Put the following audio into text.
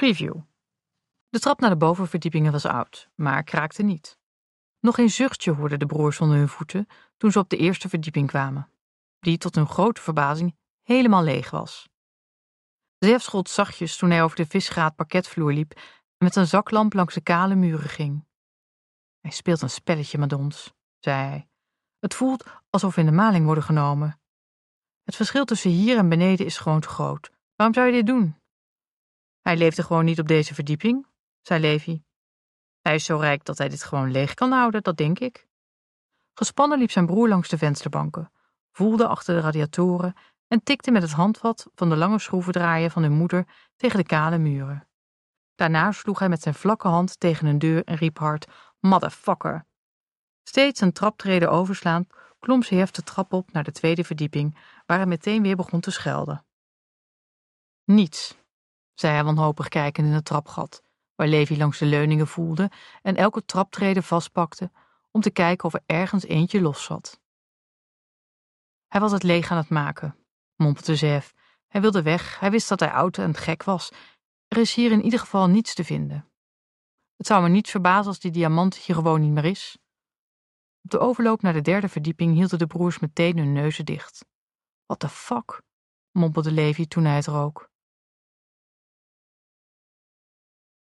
Preview. De trap naar de bovenverdiepingen was oud, maar kraakte niet. Nog een zuchtje hoorden de broers onder hun voeten toen ze op de eerste verdieping kwamen, die tot hun grote verbazing helemaal leeg was. Zeef schold zachtjes toen hij over de visgraat parketvloer liep en met een zaklamp langs de kale muren ging. Hij speelt een spelletje met ons, zei hij. Het voelt alsof we in de maling worden genomen. Het verschil tussen hier en beneden is gewoon te groot. Waarom zou je dit doen? Hij leefde gewoon niet op deze verdieping, zei Levi. Hij is zo rijk dat hij dit gewoon leeg kan houden, dat denk ik. Gespannen liep zijn broer langs de vensterbanken, voelde achter de radiatoren en tikte met het handvat van de lange schroevendraaier van hun moeder tegen de kale muren. Daarna sloeg hij met zijn vlakke hand tegen een deur en riep hard: Motherfucker! Steeds een traptrede overslaand, klom Zeef de trap op naar de tweede verdieping, waar hij meteen weer begon te schelden. Niets, zei hij wanhopig kijkend in het trapgat, waar Levi langs de leuningen voelde en elke traptrede vastpakte om te kijken of er ergens eentje los zat. Hij was het leeg aan het maken, mompelde Zeef. Hij wilde weg, hij wist dat hij oud en gek was. Er is hier in ieder geval niets te vinden. Het zou me niets verbazen als die diamant hier gewoon niet meer is. Op de overloop naar de derde verdieping hielden de broers meteen hun neuzen dicht. What the fuck, mompelde Levi toen hij het rook.